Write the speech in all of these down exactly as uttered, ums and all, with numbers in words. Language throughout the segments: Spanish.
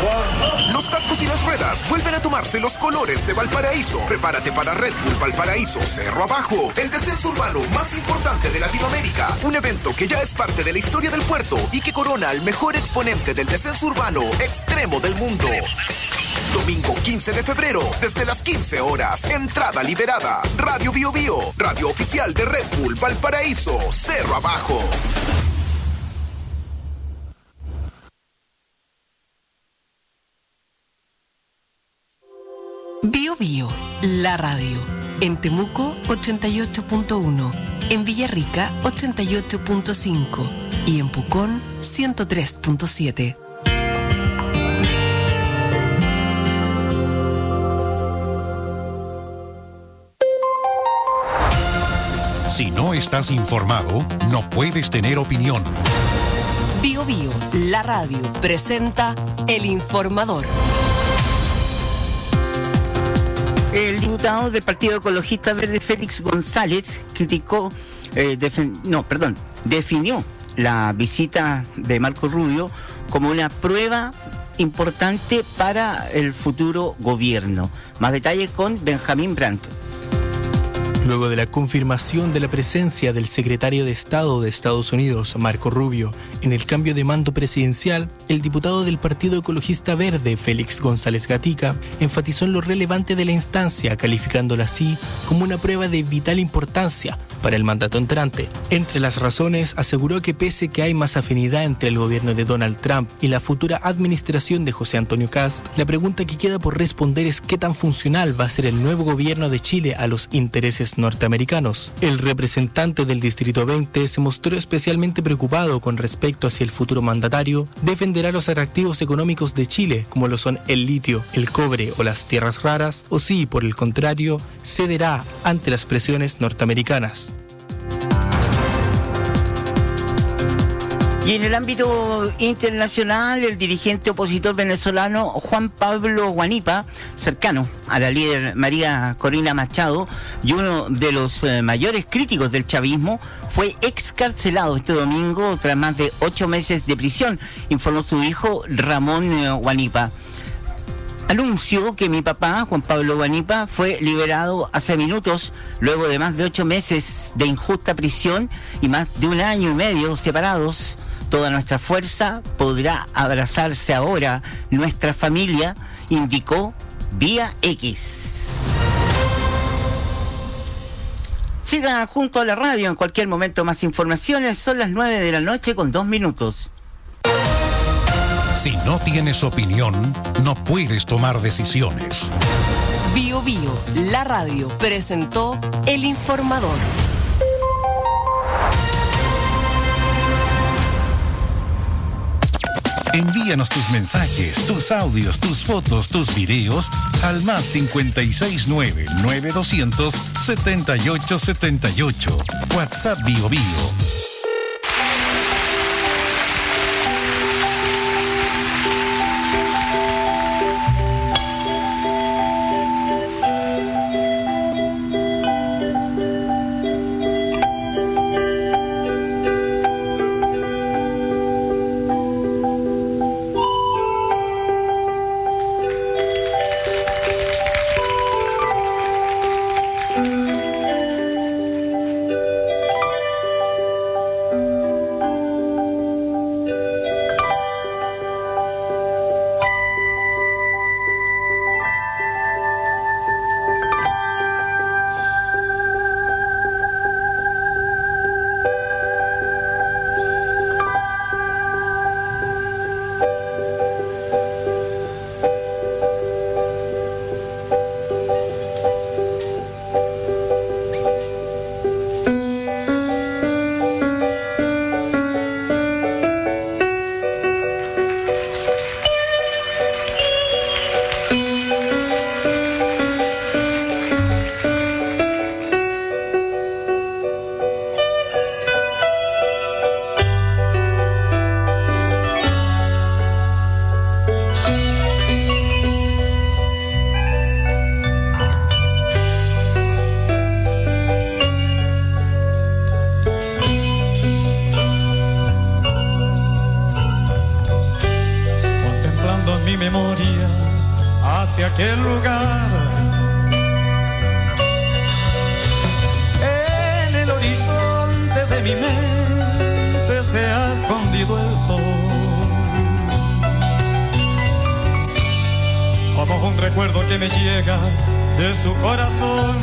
Los cascos y las ruedas vuelven a tomarse los colores de Valparaíso. Prepárate para Red Bull Valparaíso Cerro Abajo, el descenso urbano más importante de Latinoamérica. Un evento que ya es parte de la historia del puerto y que corona al mejor exponente del descenso urbano extremo del mundo. Domingo quince de febrero, desde las quince horas. Entrada liberada. Radio Bio Bio, radio oficial de Red Bull Valparaíso Cerro Abajo. Bio Bio, la radio. En Temuco, ochenta y ocho punto uno. En Villarrica, ochenta y ocho punto cinco. Y en Pucón, ciento tres punto siete. Si no estás informado, no puedes tener opinión. Bio Bio, la radio, presenta El Informador. El diputado del Partido Ecologista Verde, Félix González, criticó, eh, defen- no, perdón, definió la visita de Marco Rubio como una prueba importante para el futuro gobierno. Más detalles con Benjamín Brandt. Luego de la confirmación de la presencia del secretario de Estado de Estados Unidos, Marco Rubio, en el cambio de mando presidencial, el diputado del Partido Ecologista Verde, Félix González Gatica, enfatizó en lo relevante de la instancia, calificándola así como una prueba de vital importancia para el mandato entrante. Entre las razones, aseguró que pese que hay más afinidad entre el gobierno de Donald Trump y la futura administración de José Antonio Kast, la pregunta que queda por responder es qué tan funcional va a ser el nuevo gobierno de Chile a los intereses norteamericanos. El representante del Distrito veinte se mostró especialmente preocupado con respecto a si el futuro mandatario defenderá los atractivos económicos de Chile, como lo son el litio, el cobre o las tierras raras, o si, por el contrario, cederá ante las presiones norteamericanas. Y en el ámbito internacional, el dirigente opositor venezolano Juan Pablo Huanipa, cercano a la líder María Corina Machado y uno de los eh, mayores críticos del chavismo, fue excarcelado este domingo tras más de ocho meses de prisión, informó su hijo Ramón eh, Huanipa. Anunció que mi papá, Juan Pablo Huanipa, fue liberado hace minutos luego de más de ocho meses de injusta prisión y más de un año y medio separados. Toda nuestra fuerza podrá abrazarse ahora, nuestra familia, indicó vía X. Siga junto a la radio, en cualquier momento más informaciones. Son las nueve de la noche con dos minutos. Si no tienes opinión, no puedes tomar decisiones. Bio Bio, la radio, presentó El Informador. Envíanos tus mensajes, tus audios, tus fotos, tus videos al más cincuenta y seis nueve, nueve doscientos, setenta y ocho setenta y ocho. WhatsApp Bio Bio. mi memoria hacia aquel lugar. En el horizonte de mi mente se ha escondido el sol, como un recuerdo que me llega de su corazón.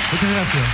Muchas gracias.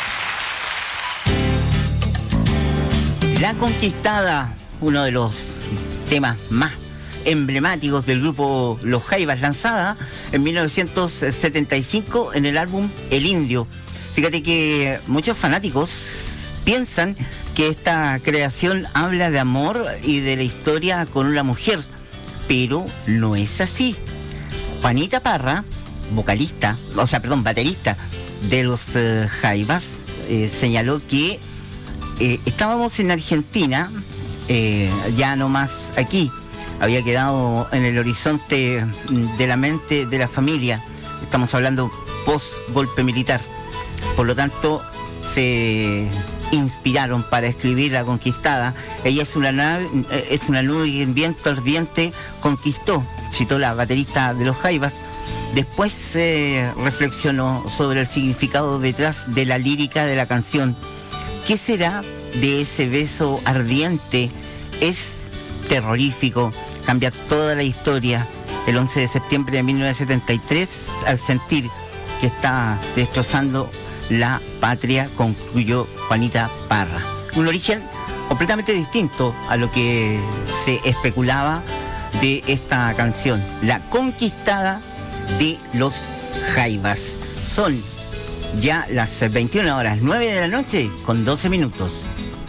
La Conquistada, uno de los temas más emblemáticos del grupo Los Jaivas, lanzada en mil novecientos setenta y cinco en el álbum El Indio. Fíjate que muchos fanáticos piensan que esta creación habla de amor y de la historia con una mujer, pero no es así. Juanita Parra, vocalista, o sea, perdón, baterista de los uh, Jaivas, eh, señaló que Eh, estábamos en Argentina, eh, ya no más aquí, había quedado en el horizonte de la mente de la familia, estamos hablando post-golpe militar, por lo tanto se inspiraron para escribir La Conquistada. Ella es una nave, es una nube que en viento ardiente conquistó, citó la baterista de los Jaivas. Después eh, reflexionó sobre el significado detrás de la lírica de la canción. ¿Qué será de ese beso ardiente? Es terrorífico, cambia toda la historia. El once de septiembre de mil novecientos setenta y tres, al sentir que está destrozando la patria, concluyó Juanita Parra. Un origen completamente distinto a lo que se especulaba de esta canción, La Conquistada de los Jaivas. Son ya las veintiuna horas, nueve de la noche, con doce minutos.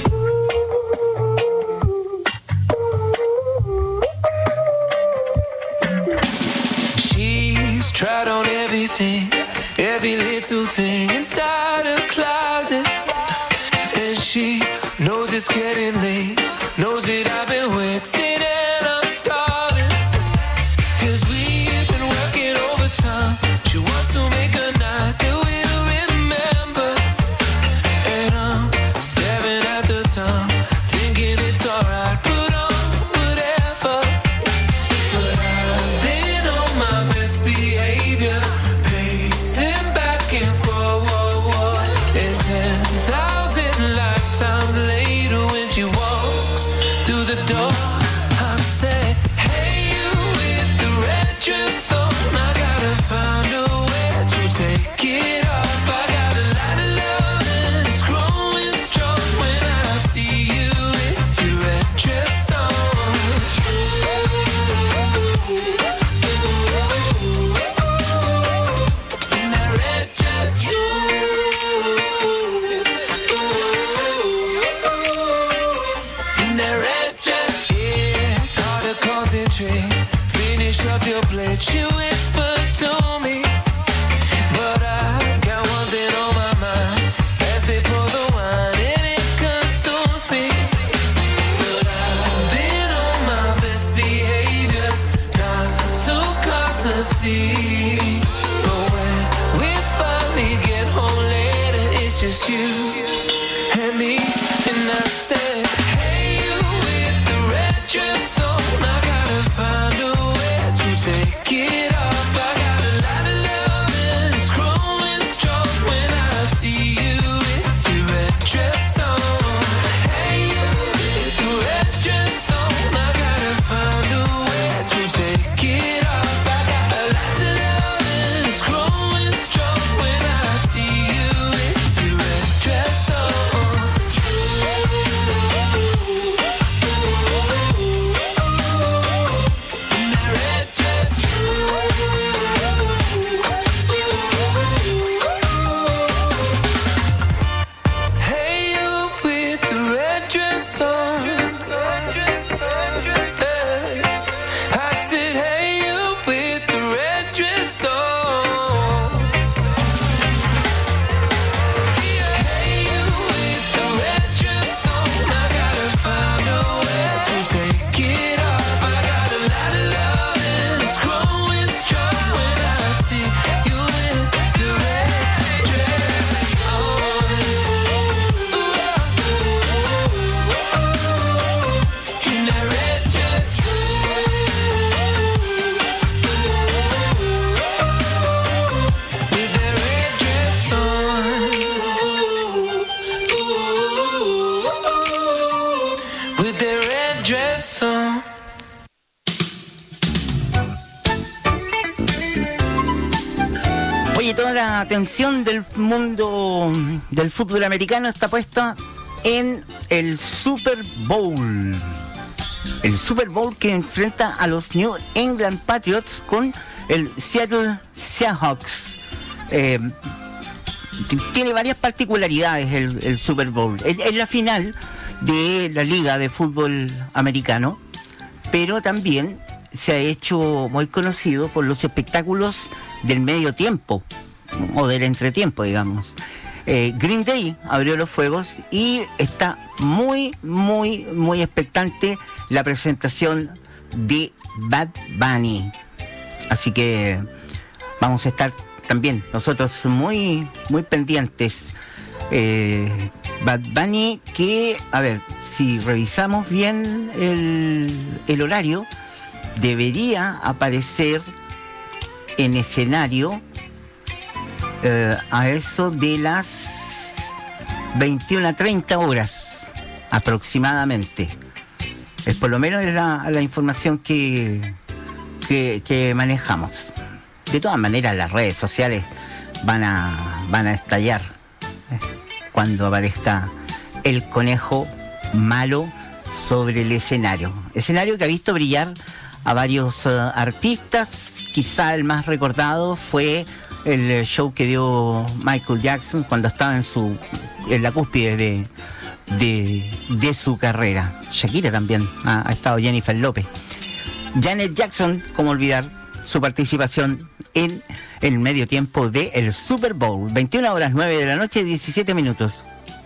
She's tried on everything, every little thing inside her closet. And she knows it's getting late, knows that I've been waiting and I'm starving. Cause we've been working overtime. She wants to make a night that we'll remember. And I'm staring at the time, thinking it's alright, put on whatever. But I've been on my best behavior, pacing back and forward. And ten thousand lifetimes later, when she walks through the door, I say, hey, you with the red dress on, I gotta find a way to take it off. I got a lot of love and it's growing strong when I see you with your red dress on. In that red dress, you. In that red dress, yeah, it's hard to concentrate. Finish up your plate, she whispers to me. But I got one thing on my mind as they pour the wine and it consumes me. But I've been on my best behavior, not to cause a scene. But when we finally get home later, it's just you and me. And I said, hey, you with the red dress on, I gotta find a way to take it off. I got a lot of love and it's growing strong when I see you with your red dress on. Hey, you with the red dress on, I gotta find a way to take it off. I got a lot of love and it's growing strong when I see you with your red dress on. Oye, toda la atención del mundo del fútbol americano está puesta en el Super Bowl. El Super Bowl que enfrenta a los New England Patriots con el Seattle Seahawks. Eh, tiene varias particularidades el, el Super Bowl. Es, es la final de la Liga de Fútbol Americano, pero también se ha hecho muy conocido por los espectáculos del medio tiempo o del entretiempo, digamos. Eh, Green Day abrió los fuegos y está muy, muy, muy expectante la presentación de Bad Bunny. Así que vamos a estar también nosotros muy, muy pendientes. Eh, Bad Bunny que, a ver, si revisamos bien el, el horario, debería aparecer en escenario eh, a eso de las veintiuna treinta horas aproximadamente. Es por lo menos la, la información que, que, que manejamos. De todas maneras, las redes sociales van a, van a estallar eh, cuando aparezca el conejo malo sobre el escenario. Escenario que ha visto brillar a varios uh, artistas. Quizá el más recordado fue el show que dio Michael Jackson cuando estaba en su en la cúspide de, de, de su carrera. Shakira también ha, ha estado, Jennifer López. Janet Jackson, cómo olvidar su participación en el medio tiempo del Super Bowl. veintiuna horas nueve de la noche, diecisiete minutos.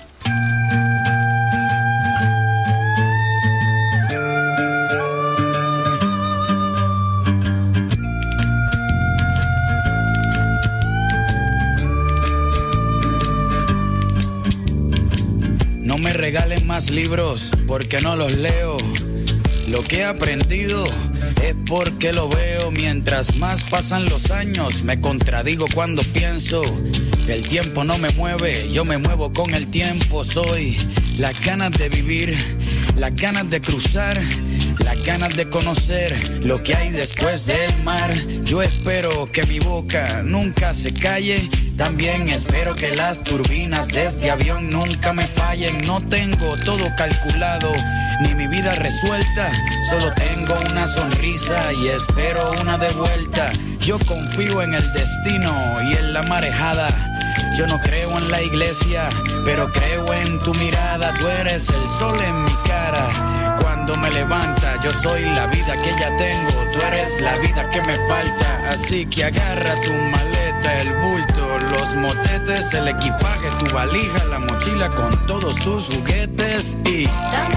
No me regalen más libros porque no los leo. Lo que he aprendido es porque lo veo. Mientras más pasan los años, me contradigo cuando pienso que el tiempo no me mueve, yo me muevo con el tiempo. Soy las ganas de vivir, las ganas de cruzar, las ganas de conocer lo que hay después del mar. Yo espero que mi boca nunca se calle. También espero que las turbinas de este avión nunca me fallen. No tengo todo calculado, ni mi vida resuelta. Solo tengo una sonrisa y espero una de vuelta. Yo confío en el destino y en la marejada. Yo no creo en la iglesia, pero creo en tu mirada. Tú eres el sol en mi cara. Cuando me levanta, yo soy la vida que ya tengo. Tú eres la vida que me falta. Así que agarra tu maleta, el bulto, los motetes, el equipaje, tu valija, la mochila con todos tus juguetes y...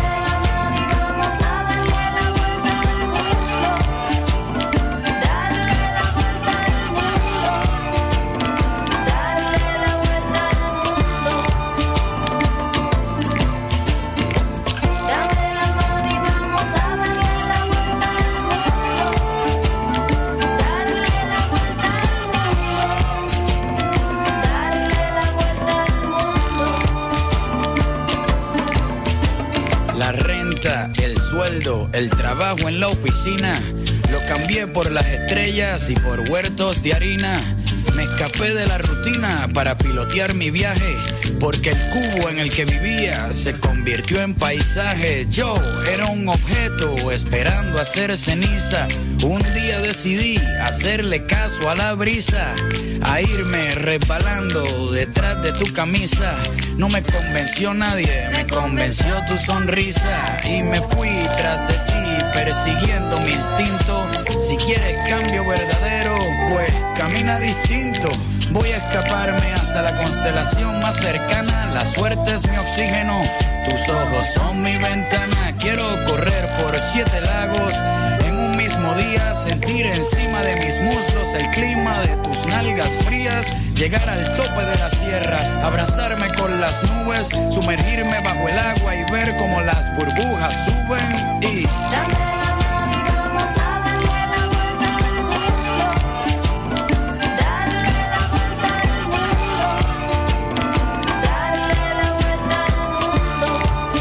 el sueldo, el trabajo en la oficina, lo cambié por las estrellas y por huertos de harina. Me escapé de la rutina para pilotear mi viaje, porque el cubo en el que vivía se convirtió en paisaje. Yo era un objeto esperando hacer ceniza. Un día decidí hacerle caso a la brisa, a irme resbalando detrás de tu camisa. No me convenció nadie, me convenció tu sonrisa. Y me fui tras de ti, persiguiendo mi instinto. Si quieres cambio verdadero, pues camina distinto. Voy a escaparme hasta la constelación más cercana. La suerte es mi oxígeno, tus ojos son mi ventana. Quiero correr por siete lagos en un mismo día, sentir encima de mis muslos el clima de tus nalgas frías, llegar al tope de la sierra, abrazarme con las nubes, sumergirme bajo el agua y ver cómo las burbujas suben y... Dame la mano y vamos a darle la vuelta al mundo. Darle la vuelta al mundo. Darle la vuelta al mundo.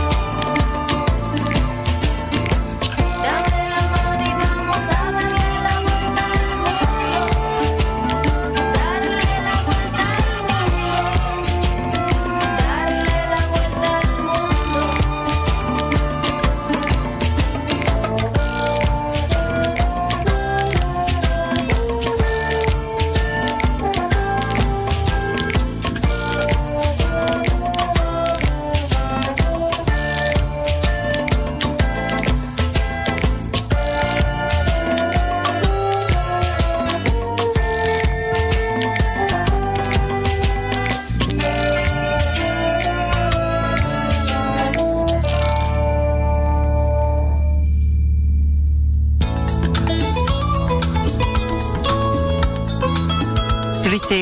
Dame la mano y vamos a darle la vuelta al mundo. Darle la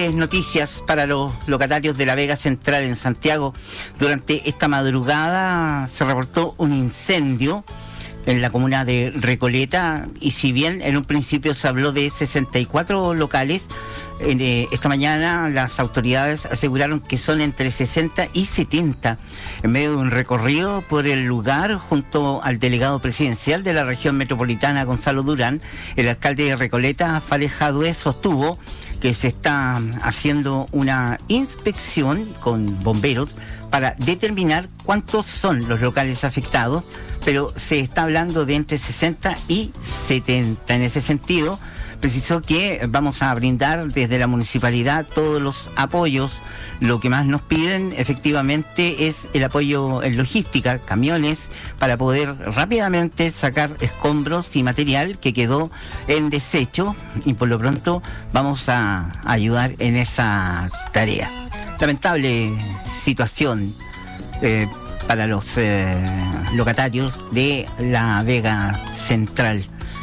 lamentables noticias para los locatarios de la Vega Central en Santiago. Durante esta madrugada se reportó un incendio en la comuna de Recoleta, y si bien en un principio se habló de sesenta y cuatro locales, eh, esta mañana las autoridades aseguraron que son entre sesenta y setenta. En medio de un recorrido por el lugar junto al delegado presidencial de la región metropolitana, Gonzalo Durán, el alcalde de Recoleta, Fares Jadue, sostuvo que se está haciendo una inspección con bomberos para determinar cuántos son los locales afectados, pero se está hablando de entre sesenta y setenta. En ese sentido, precisó que vamos a brindar desde la municipalidad todos los apoyos. Lo que más nos piden efectivamente es el apoyo en logística, camiones, para poder rápidamente sacar escombros y material que quedó en desecho, y por lo pronto vamos a ayudar en esa tarea. Lamentable situación eh, para los eh, locatarios de la Vega Central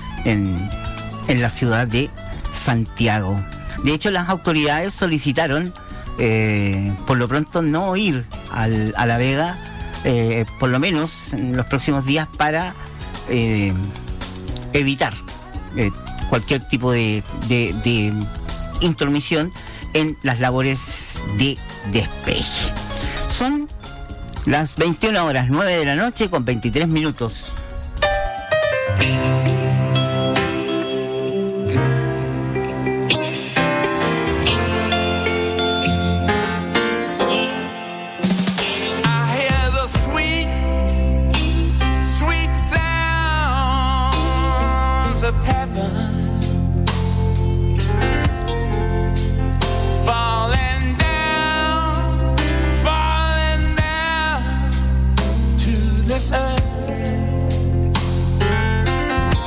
en, en la ciudad de Santiago. De hecho, las autoridades solicitaron eh, por lo pronto no ir al, a la Vega, eh, por lo menos en los próximos días, para eh, evitar eh, cualquier tipo de, de, de intromisión en las labores de despeje. Son las veintiuna horas, nueve de la noche con veintitrés minutos. This earth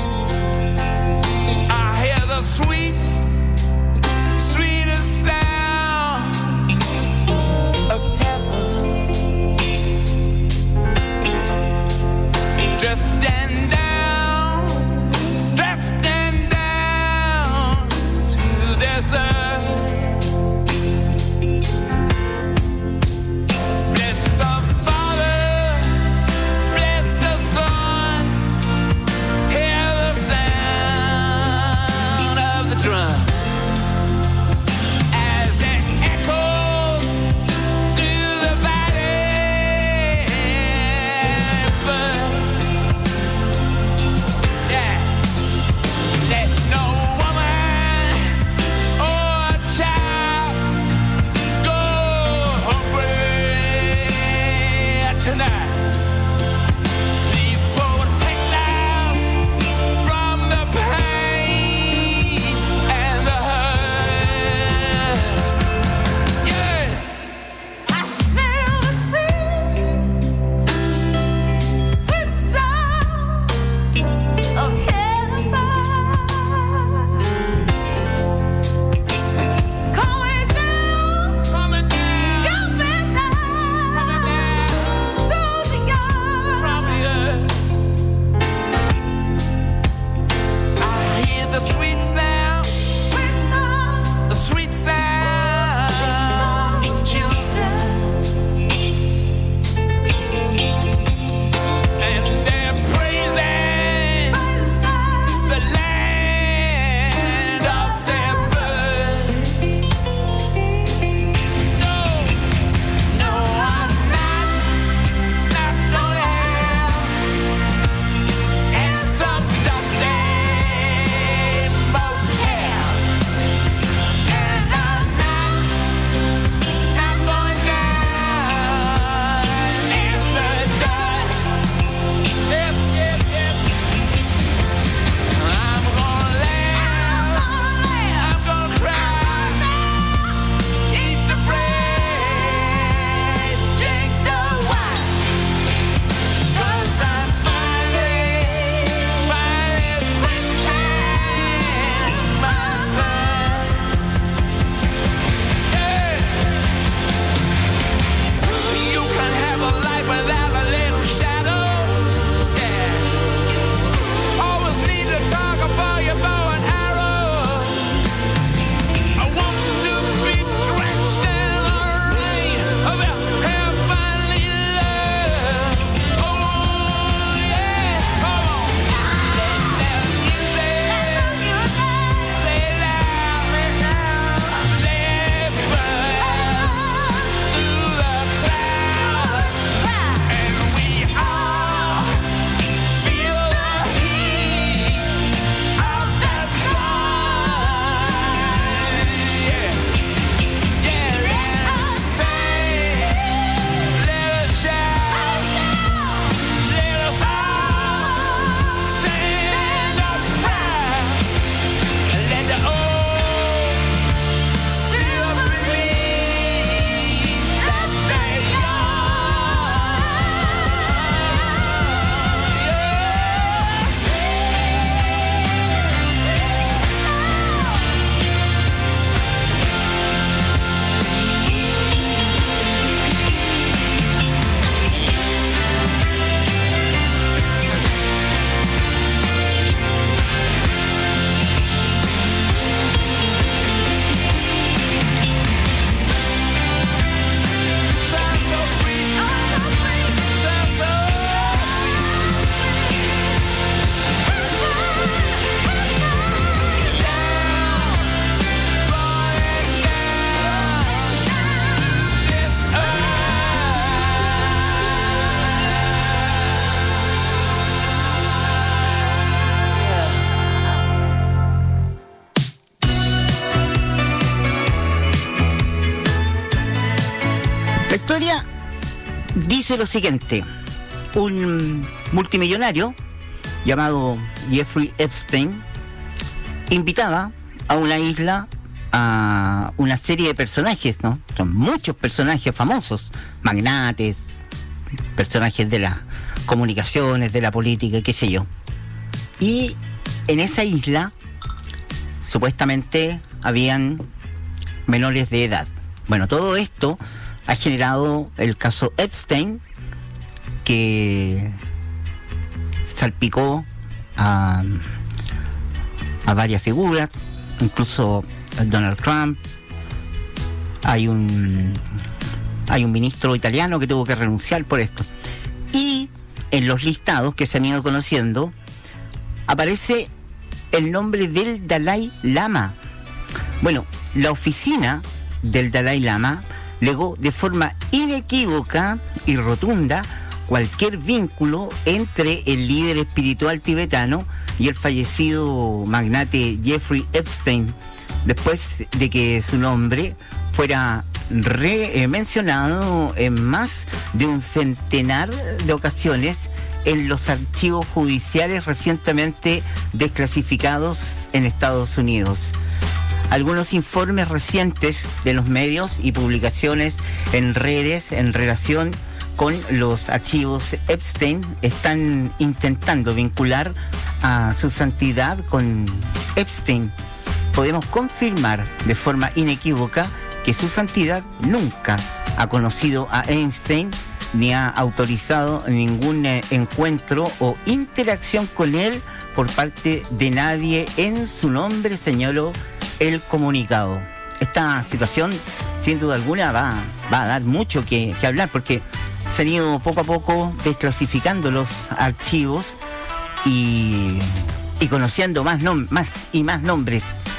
La historia dice lo siguiente. Un multimillonario llamado Jeffrey Epstein invitaba a una isla a una serie de personajes, ¿no? Son muchos personajes famosos, magnates, personajes de las comunicaciones, de la política, qué sé yo. Y en esa isla supuestamente habían menores de edad. Bueno, todo esto ha generado el caso Epstein, que salpicó a, a varias figuras, incluso Donald Trump. Hay un hay un ministro italiano que tuvo que renunciar por esto. Y en los listados que se han ido conociendo aparece el nombre del Dalai Lama. Bueno, la oficina del Dalai Lama negó de forma inequívoca y rotunda cualquier vínculo entre el líder espiritual tibetano y el fallecido magnate Jeffrey Epstein, después de que su nombre fuera re, eh, mencionado en más de un centenar de ocasiones en los archivos judiciales recientemente desclasificados en Estados Unidos. Algunos informes recientes de los medios y publicaciones en redes en relación con los archivos Epstein están intentando vincular a su santidad con Epstein. Podemos confirmar de forma inequívoca que su santidad nunca ha conocido a Epstein ni ha autorizado ningún eh, encuentro o interacción con él por parte de nadie en su nombre, señaló el comunicado. Esta situación, sin duda alguna, va, va a dar mucho que, que hablar, porque se han ido poco a poco desclasificando los archivos y, y conociendo más, nom- más y más nombres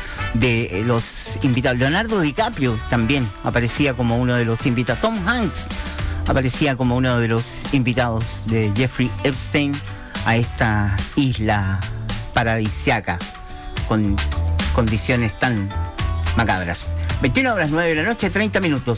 de los invitados. Leonardo DiCaprio también aparecía como uno de los invitados. Tom Hanks aparecía como uno de los invitados de Jeffrey Epstein a esta isla paradisiaca con condiciones tan macabras. veintiuna horas nueve de la noche, treinta minutos.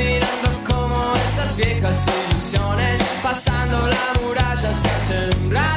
Pasando la muralla se hace un gran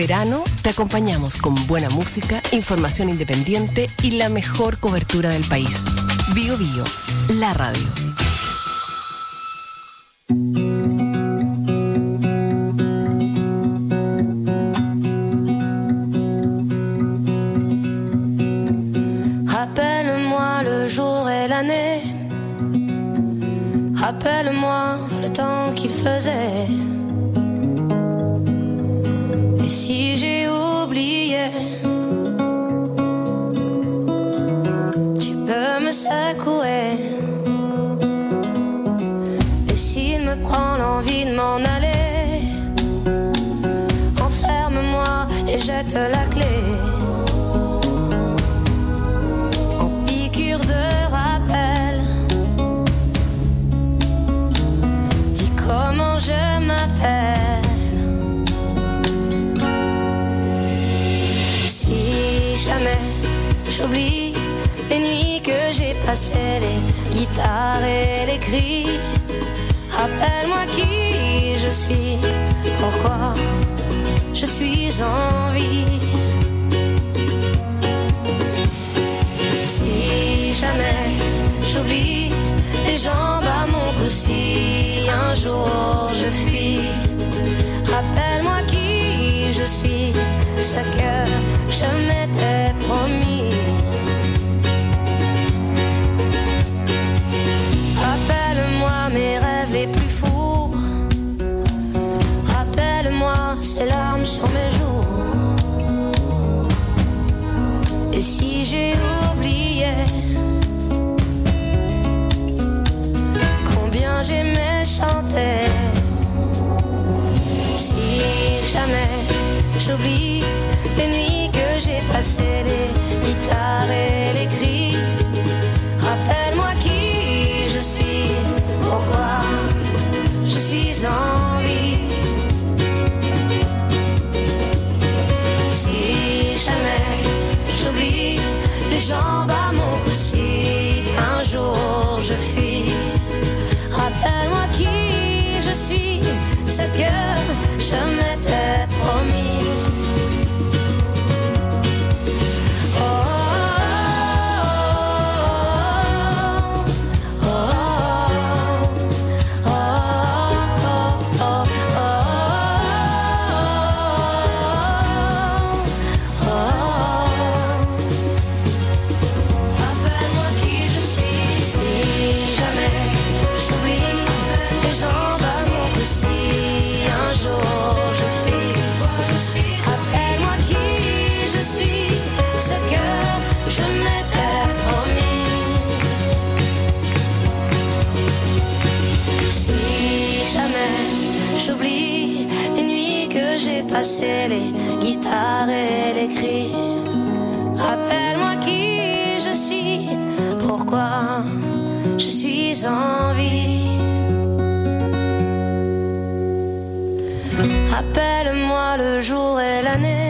verano te acompañamos con buena música, información independiente y la mejor cobertura del país. Bio Bio, la radio. Rappelle-moi le jour et l'année. Rappelle-moi le temps qu'il faisait. Et si j'ai oublié, tu peux me secouer. Et s'il me prend l'envie de m'en aller, enferme-moi et jette la clé. En piqûre de rappel, dis comment je m'appelle. Jamais j'oublie les nuits que j'ai passées, les guitares et les cris. Rappelle-moi qui je suis, pourquoi je suis en vie. Si jamais j'oublie les jambes à mon cou, si un jour je fuis, rappelle-moi qui je suis, ce que je m'étais promis. Rappelle-moi mes rêves les plus fous. Rappelle-moi ces larmes sur mes joues. Et si j'ai oublié combien j'aimais chanter, si jamais j'oublie les nuits que j'ai passées, les guitares et les cris, rappelle-moi qui je suis, pourquoi je suis en vie. Si jamais j'oublie les jambes à mon cou, si un jour je fuis, rappelle-moi qui je suis, ce que je m'étais promis. J'oublie les nuits que j'ai passées, les guitares et les cris. Rappelle-moi qui je suis, pourquoi je suis en vie. Rappelle-moi le jour et l'année.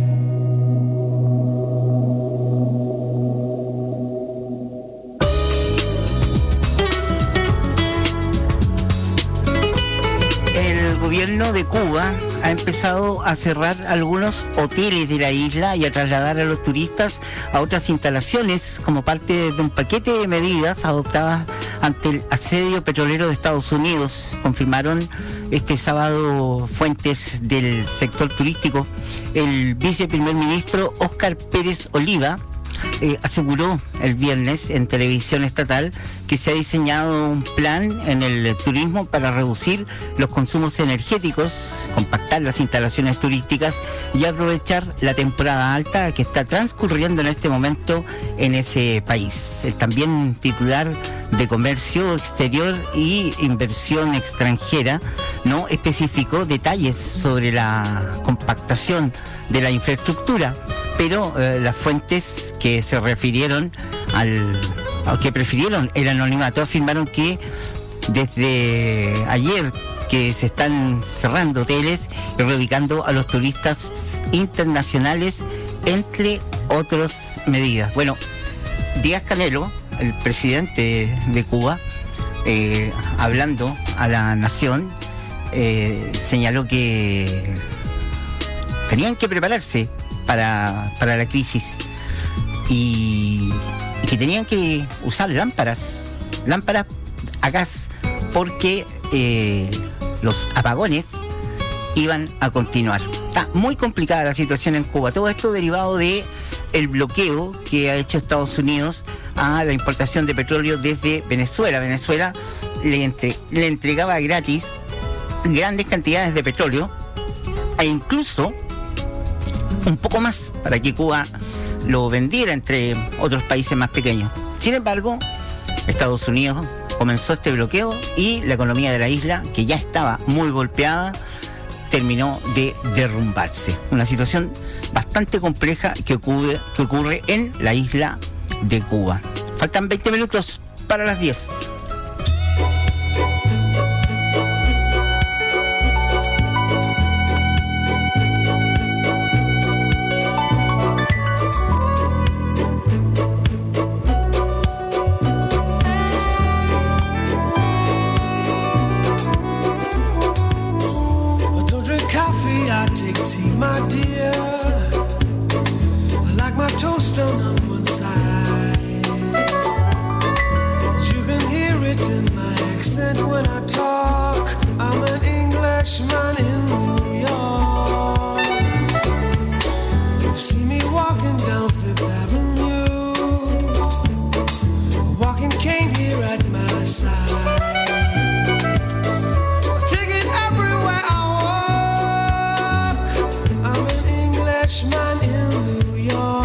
El gobierno de Cuba ha empezado a cerrar algunos hoteles de la isla y a trasladar a los turistas a otras instalaciones como parte de un paquete de medidas adoptadas ante el asedio petrolero de Estados Unidos, confirmaron este sábado fuentes del sector turístico. El viceprimer ministro Óscar Pérez Oliva Eh, aseguró el viernes en televisión estatal que se ha diseñado un plan en el turismo para reducir los consumos energéticos, compactar las instalaciones turísticas y aprovechar la temporada alta que está transcurriendo en este momento en ese país. El también titular de Comercio Exterior y Inversión Extranjera no especificó detalles sobre la compactación de la infraestructura, pero eh, las fuentes que se refirieron al, a que prefirieron el anonimato afirmaron que desde ayer que se están cerrando hoteles y reubicando a los turistas internacionales, entre otras medidas. Bueno, Díaz-Canel, el presidente de Cuba, eh, hablando a la nación, eh, señaló que tenían que prepararse para, para la crisis y, y que tenían que usar lámparas, lámparas a gas, porque eh, los apagones iban a continuar. Está muy complicada la situación en Cuba. Todo esto derivado de el bloqueo que ha hecho Estados Unidos a la importación de petróleo desde Venezuela. Venezuela le, entre, le entregaba gratis grandes cantidades de petróleo e incluso un poco más para que Cuba lo vendiera entre otros países más pequeños. Sin embargo, Estados Unidos comenzó este bloqueo y la economía de la isla, que ya estaba muy golpeada, terminó de derrumbarse. Una situación bastante compleja que ocurre, que ocurre en la isla de Cuba. Faltan veinte minutos para las diez. Tea, my dear, I like my toast done on one side. You can hear it in my accent when I talk. I'm an Englishman in New York. You see me walking down Fifth Avenue, a walking cane here at my side. Man in New York.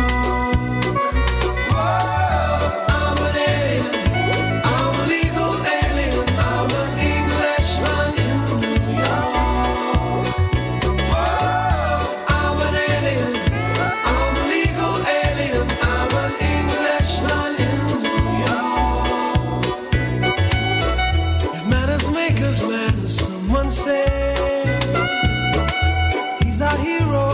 Whoa, I'm an alien. I'm a legal alien. I'm an Englishman in New York. Whoa, I'm an alien. I'm a legal alien. I'm an Englishman in New York. If manners make of manners, someone say he's our hero.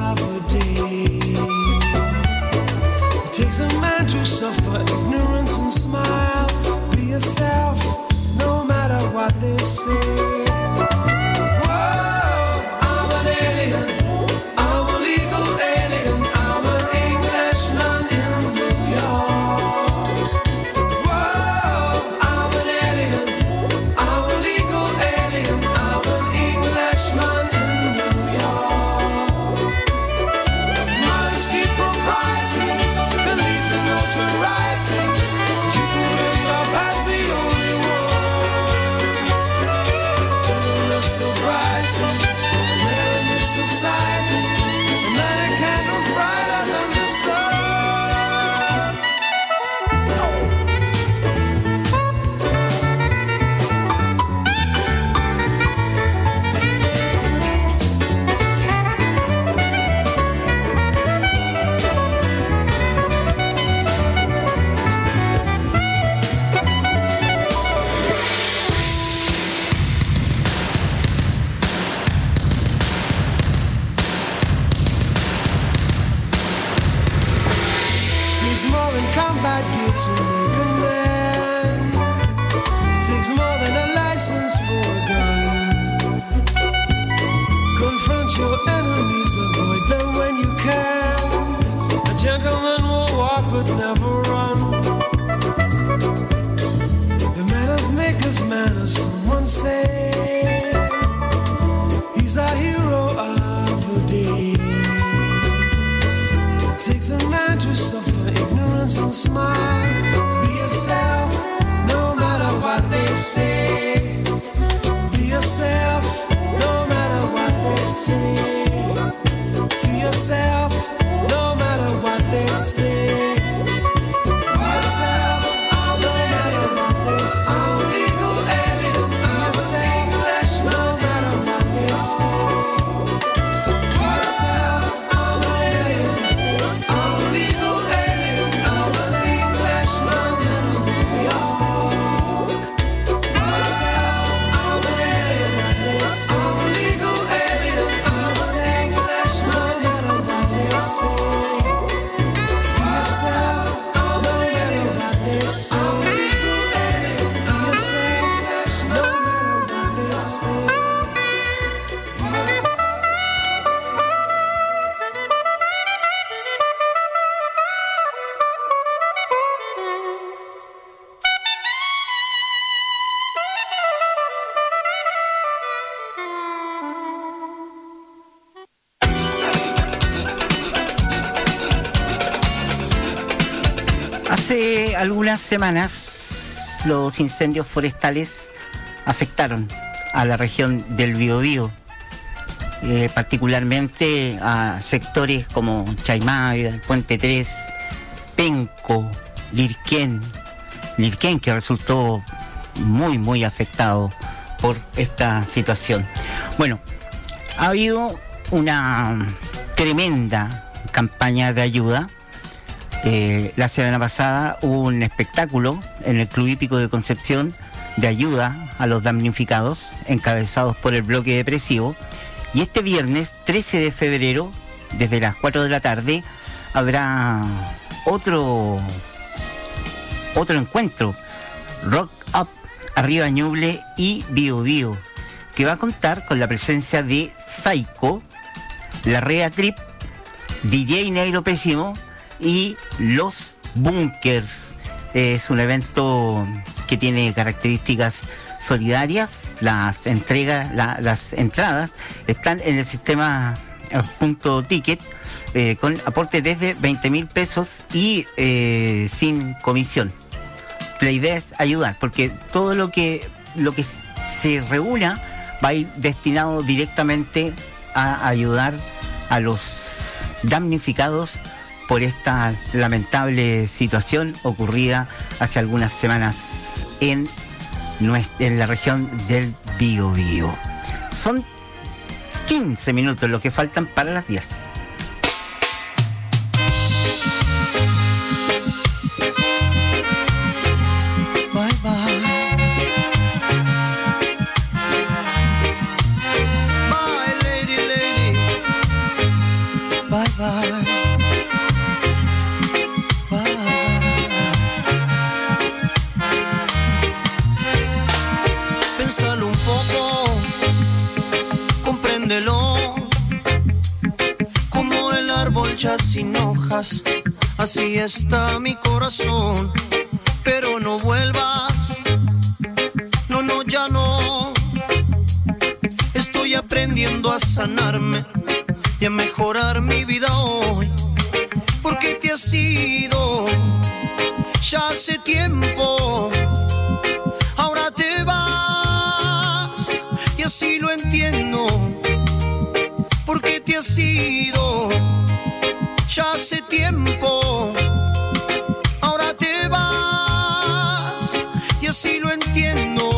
Takes a man to suffer ignorance and smile. Be yourself, no matter what they say. Whoa, I'm an alien. I'm a legal alien. I'm an Englishman in New York. Whoa, I'm an alien. I'm a legal alien. I'm an Englishman in New York. Modesty, propriety, notoriety, you put in love as the only one. Love sobriety, there in this society, the night a candle's brighter than the sun. Combat gear to make a man. It takes more than a license for a gun. Confront your enemies, avoid them when you can. A gentleman will walk but never run. The manners make of manners, someone say. He's our hero of the day. It takes a man to suffer ignorance and smile. Be yourself, no matter what they say. Be yourself, no matter what they say. Be yourself, no matter what they say. Be yourself, I'm an alien, what they say. I'm a legal alien, I'm an Englishman, no matter what they say. Be yourself, I'm an alien, I'm a legal alien, I'm an Englishman, be yourself. Be yourself, I'm an alien, I'm a legal alien, I'm an Englishman, no matter what they say. Be Hace algunas semanas los incendios forestales afectaron a la región del Biobío, eh, particularmente a sectores como Chaimávida, el Puente tres, Penco, Lirquén, Lirquén que resultó muy muy afectado por esta situación. Bueno, ha habido una tremenda campaña de ayuda. Eh, la semana pasada hubo un espectáculo en el Club Hípico de Concepción de ayuda a los damnificados, encabezados por el bloque depresivo. Y este viernes trece de febrero, desde las cuatro de la tarde, habrá otro, otro encuentro, Rock Up, Arriba Ñuble y Bio Bio, que va a contar con la presencia de Psycho, La Rea Trip, D J Negro Pésimo y Los Bunkers. Es un evento que tiene características solidarias. Las entregas, la, las entradas están en el sistema punto ticket, eh, con aporte desde veinte mil pesos y eh, sin comisión. La idea es ayudar, porque todo lo que lo que se reúna va a ir destinado directamente a ayudar a los damnificados por esta lamentable situación ocurrida hace algunas semanas en, nuestra, en la región del Biobío. Son quince minutos los que faltan para las diez. Bye bye. Bye lady, lady. Bye bye. Pensalo un poco, compréndelo. Como el árbol ya sin hojas, así está mi corazón. Pero no vuelvas, no, no, ya no. Estoy aprendiendo a sanarme y a mejorar mi vida hoy. Porque te has ido ya hace tiempo. Ahora te vas y así lo entiendo. Porque te has ido ya hace tiempo. Ahora te vas y así lo entiendo.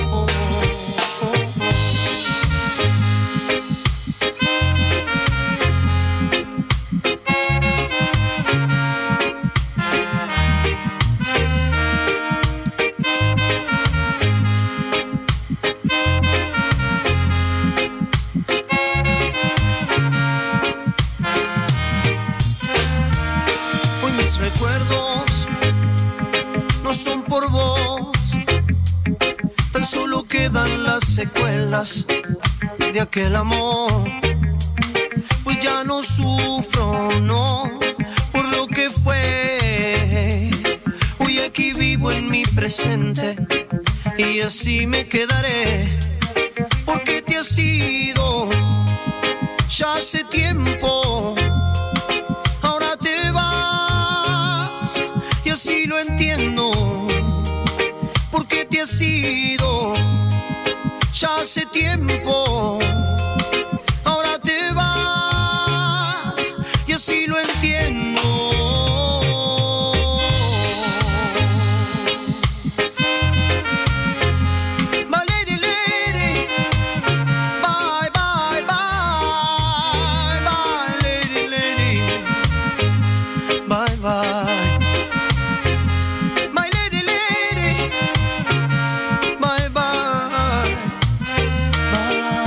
Recuerdos no son por vos, tan solo quedan las secuelas de aquel amor. Pues ya no sufro, no, por lo que fue. Hoy aquí vivo en mi presente y así me quedaré. Porque te has ido ya hace tiempo. Ahora te vas y así lo entiendo. Porque te has ido ya hace tiempo. Ahora te vas y así lo entiendo.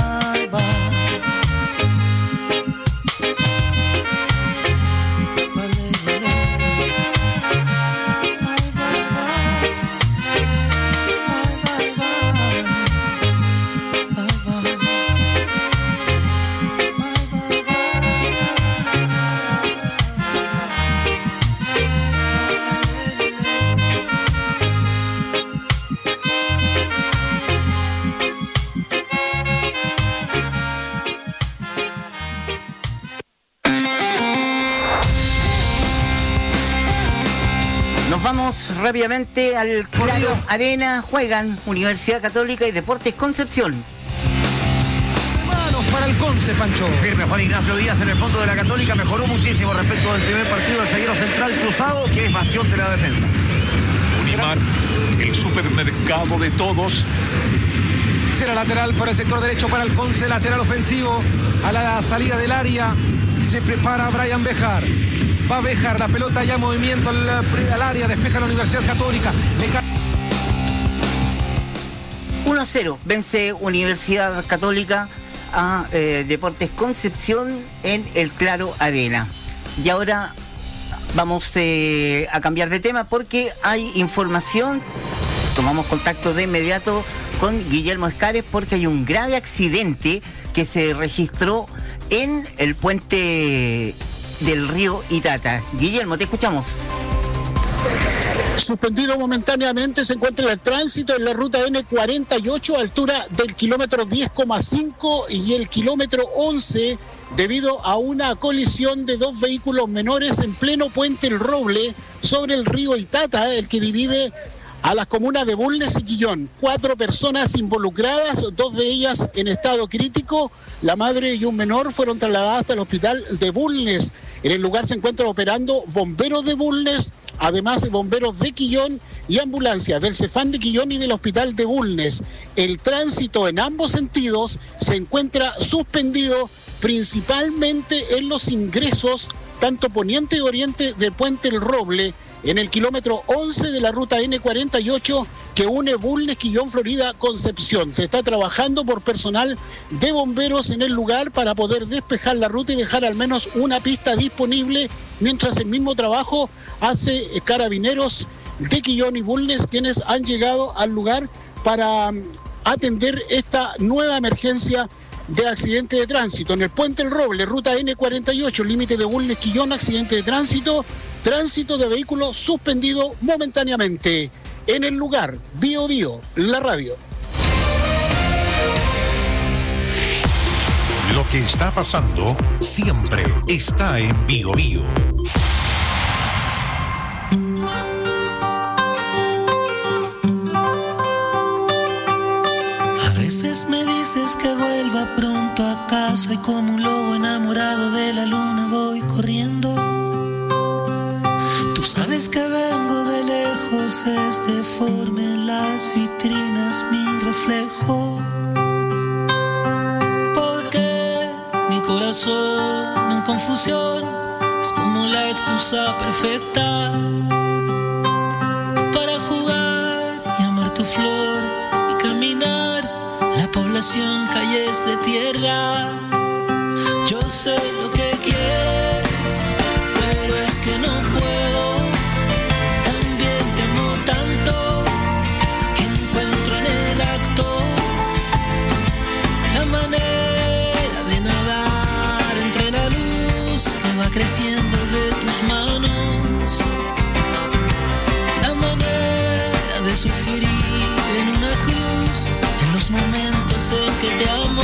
My Nos vamos rápidamente al Claro Arena. Juegan Universidad Católica y Deportes Concepción. Manos para el Conce, Pancho. Firme Juan Ignacio Díaz en el fondo de la Católica. Mejoró muchísimo respecto del primer partido del zaguero central cruzado, que es bastión de la defensa. Unimar, el supermercado de todos. Será lateral por el sector derecho para el Conce, lateral ofensivo a la salida del área. Se prepara Brian Bejar. Va Bejar, la pelota ya en movimiento al, al área, despeja la Universidad Católica. Bejar. uno a cero, vence Universidad Católica a eh, Deportes Concepción en el Claro Arena. Y ahora vamos eh, a cambiar de tema porque hay información. Tomamos contacto de inmediato con Guillermo Escares porque hay un grave accidente que se registró en el puente del río Itata. Guillermo, te escuchamos. Suspendido momentáneamente se encuentra el tránsito en la ruta ene cuarenta y ocho, altura del kilómetro diez coma cinco y el kilómetro once, debido a una colisión de dos vehículos menores en pleno puente El Roble sobre el río Itata, el que divide a las comunas de Bulnes y Quillón. Cuatro personas involucradas, dos de ellas en estado crítico. La madre y un menor fueron trasladadas hasta el hospital de Bulnes. En el lugar se encuentran operando bomberos de Bulnes, además de bomberos de Quillón y ambulancias del Cefam de Quillón y del hospital de Bulnes. El tránsito en ambos sentidos se encuentra suspendido, principalmente en los ingresos, tanto poniente y oriente del puente El Roble, en el kilómetro once de la ruta ene cuarenta y ocho que une Bulnes, Quillón, Florida, Concepción. Se está trabajando por personal de bomberos en el lugar para poder despejar la ruta y dejar al menos una pista disponible, mientras el mismo trabajo hace Carabineros de Quillón y Bulnes, quienes han llegado al lugar para atender esta nueva emergencia de accidente de tránsito. En el puente El Roble, ruta ene cuarenta y ocho, límite de Bulnes, Quillón, accidente de tránsito. Tránsito de vehículos suspendido momentáneamente. En el lugar, Bio Bio, la radio. Lo que está pasando siempre está en Bio Bio. A veces me dices que vuelva pronto a casa y como un lobo enamorado de la luna voy corriendo. Sabes que vengo de lejos, es deforme en las vitrinas mi reflejo. Porque mi corazón en confusión es como la excusa perfecta para jugar y amar tu flor y caminar la población, calles de tierra. Yo sé lo que quieres, pero es que no puedo. Creciendo de tus manos, la manera de sufrir en una cruz, en los momentos en que te amo.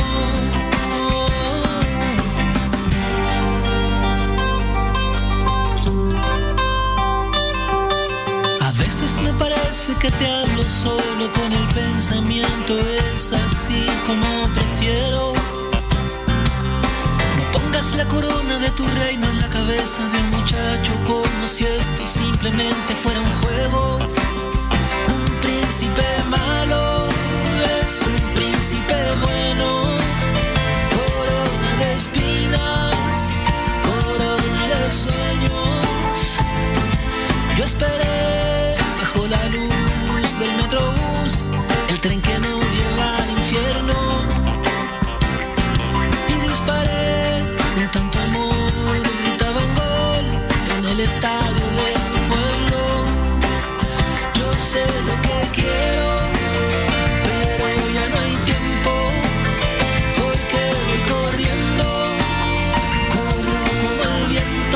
A veces me parece que te hablo solo con el pensamiento, es así como prefiero. Pongas la corona de tu reino en la cabeza de un muchacho como si esto simplemente fuera un juego. Un príncipe malo es un príncipe bueno. Corona de espinas, corona de sueños. Yo esperé bajo la luz del metrobús, el tren que nos lleva al infierno. Y disparé con tanto amor, gritaban gol en el estadio del pueblo. Yo sé lo que quiero, pero ya no hay tiempo, porque voy corriendo, corro como el viento.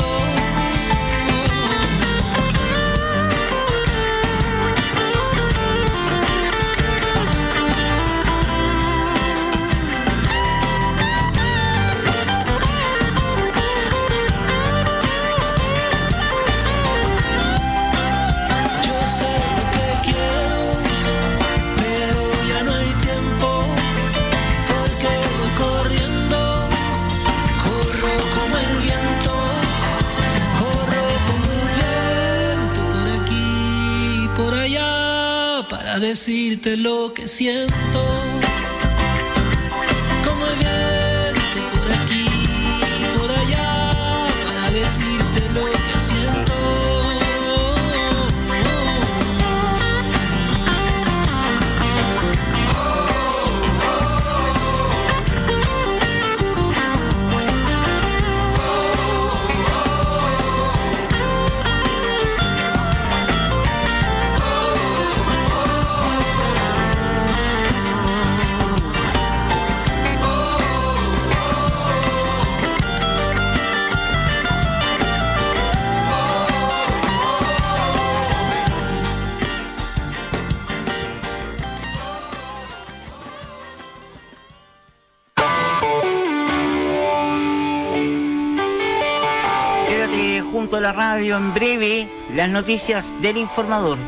para decirte lo que siento. Como el viento por aquí y por allá, para decirte lo que siento. Junto a la radio, en breve las noticias del informador.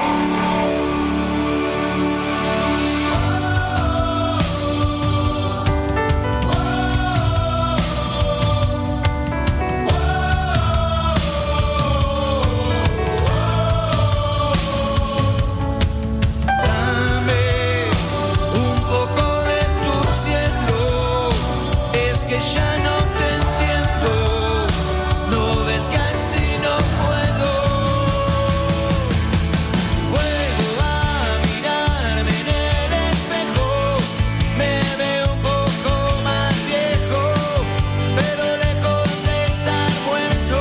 Dame un poco de tu cielo, es que ya no te entiendo. No ves que así no puedo. Vuelvo a mirarme en el espejo. Me veo un poco más viejo, pero lejos de estar muerto.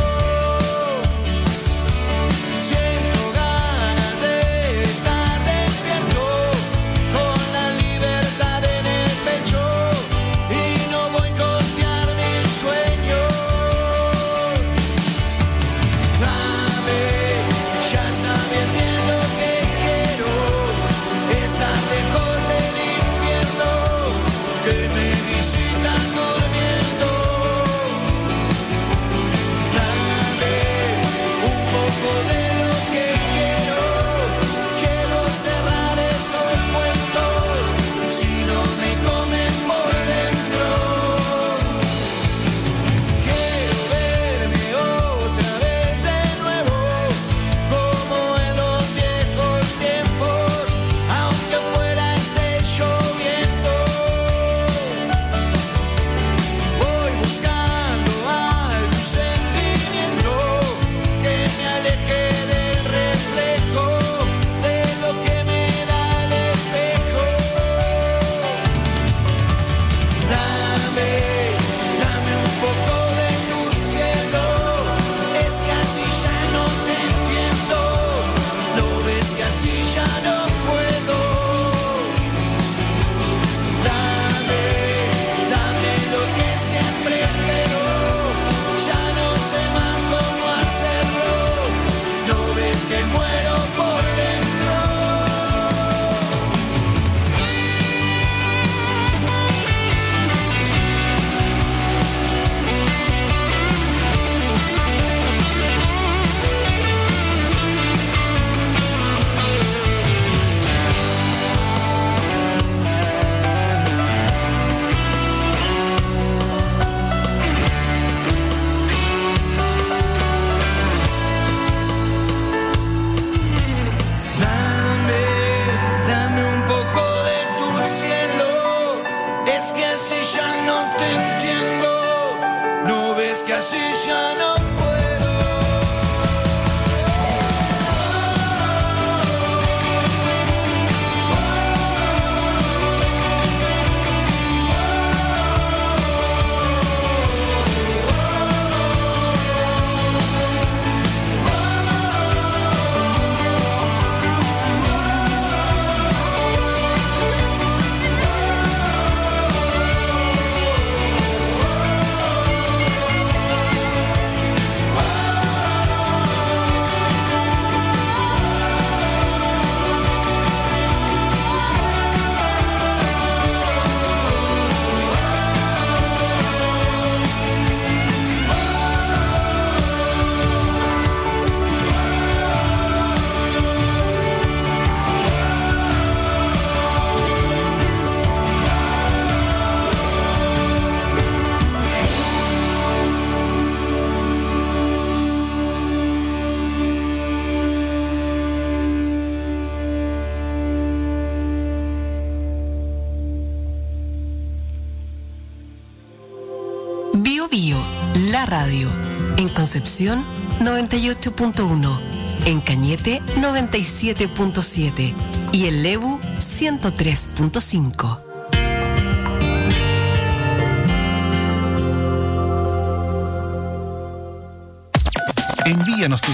Siento ganas de estar despierto, con la libertad en el pecho, y no boicotear mis sueños. Ya sabes bien lo que quiero, estar lejos del infierno, que me visitan durmiendo. Dame un poco de lo que quiero, quiero cerrar esos cuentos, si no me comen por dentro. Quiero verme otra vez de nuevo, La Radio. En Concepción, noventa y ocho punto uno. En Cañete, noventa y siete punto siete. Y en Lebu, ciento tres punto cinco. Envíanos tu